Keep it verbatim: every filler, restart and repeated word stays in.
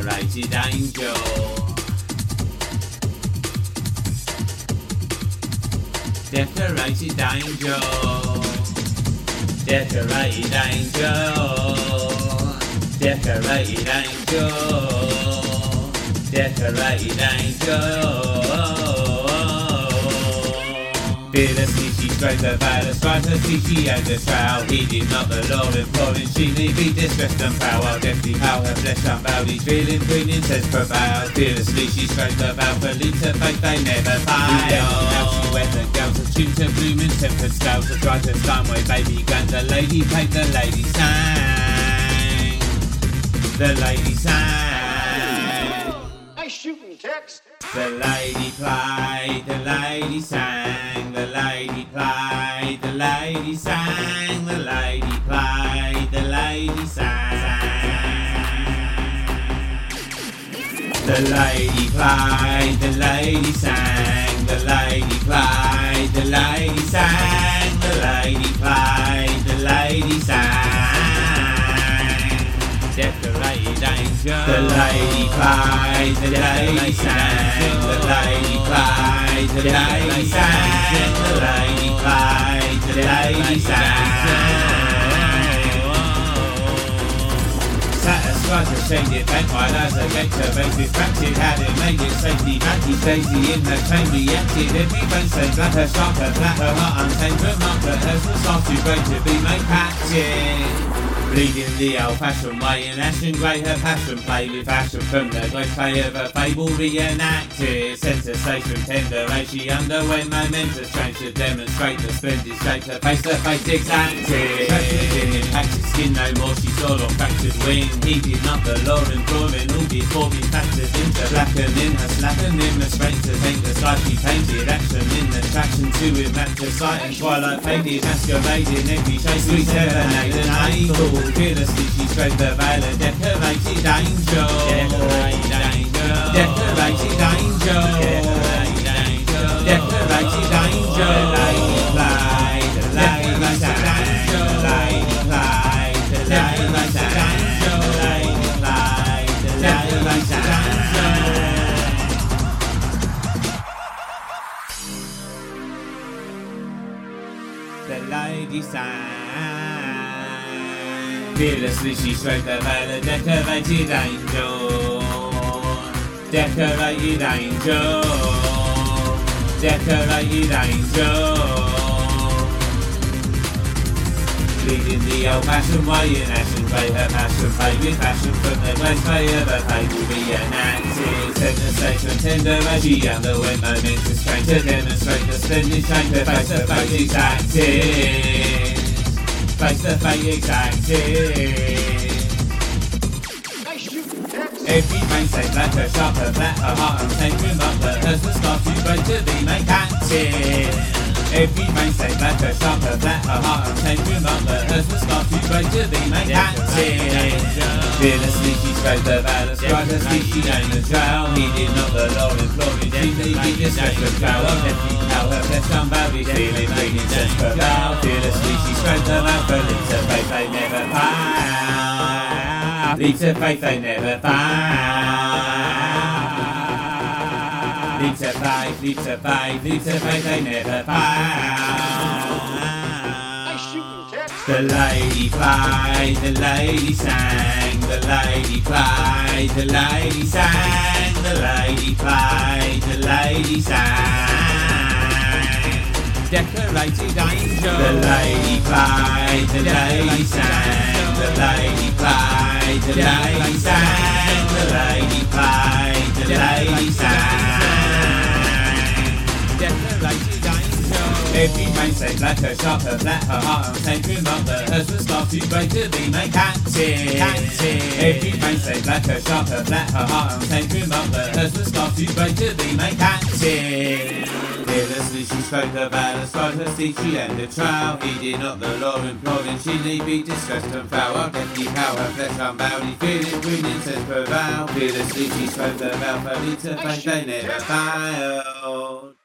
Decorated angel. Decorated angel. Decorated angel. Decorated angel. Decorated angel. Fearlessly she strode the valor, strived her teaching and the trail. Heeding not the law, imploring she need be distressed and proud. While deathly how her flesh unbowed, each feeling green incense prevailed. Fearlessly she strode the vow, for lead to faith they never fail. Now she went the girls attuned to blooming tempered scales. The driver's Steinway baby gun, the lady played, the lady sang. The lady sang. Nice shooting, Tex. The lady played, the lady sang, the lady played, the lady sang, the lady played, the lady sang. The lady played, the lady sang, the lady played, the lady sang, the lady played, the lady sang. Decorated angel. The lady played, the lady sang, the lady played, the lady sang, the lady played, the lady sang. Satisfied to shade it back while as I get to make it fractured. Had it made it safety batty daisy in the train reacted. Every bone said black her sharp, her flat, her heart untamed. Remark that hers was far too great to be made patched. Bleeding the old-fashioned way in ashen grey, her passion play with fashion from the great play of a fable reenacted. Sensation tender as she underwent momentous change to demonstrate the splendid shape her face-to-face exacted. Fractured in impacted skin, no more she saw or fractured wing. Heeded not the law and drawing all before being factored into blackening her slackening the strength to think the sight she painted. Action in attraction to it matched her sight and twilight faded, masquerading every shade sweet serenade and able. Fearlessly she strode the veil, a decorated angel. Decorated angel. Decorated angel. Decorated angel. Decorated angel. The lady played, the lady sang, the lady played, the lady sang, the lady played, the lady sang. The lady sang. Fearlessly she strode the veil, a decorated angel. Decorated angel. Decorated angel. Leading the old-fashioned way in action play, her passion play with fashion from the great play of a fable reenacted. Sensation tender as she underwent momentous change to demonstrate the splendid change her face-to-face exacted. Face to face exacted. Nice shooting, Tex. Every vein say black, her sharp, her flat, her heart untamed. Remark that hers was far too great to be made captive. Every vein say black, her sharp, her flat, her heart untamed. Remark that hers was far too great to be made captive. Fearlessly she strode the valor, strived her speech, she aimed the trail. Heeded not the law, imploring she need be distressed and proud. Deathly how her flesh unbowed, each feeling green incense prevailed. Fearlessly she strode the mouth, for lead to faith they never fail. Lead to faith they never fail. Lead to faith, lead to faith, lead to faith they never fail. Nice shooting, Tex. The lady played, the lady sang, the lady played, the lady sang, the lady played, the lady sang. Decorated angel. The lady played, the lady sang, the lady played, the lady sang, the lady played, the lady sang. Decorated angel. Every vein say black, her sharp, her flat, her heart untamed. Remark that hers was far too great to be made captive. Every vein say black, her sharp, her flat, her heart untamed. Remark that hers was far too great to be made captive. Fearlessly she strode the valor, strived her steed, she ended the trial. Heeded not the law, imploring she need be distressed and foul. While deathly how her flesh unbowed, he fearing green incense prevail. Fearlessly she strode the veil, for lead to faith they never failed.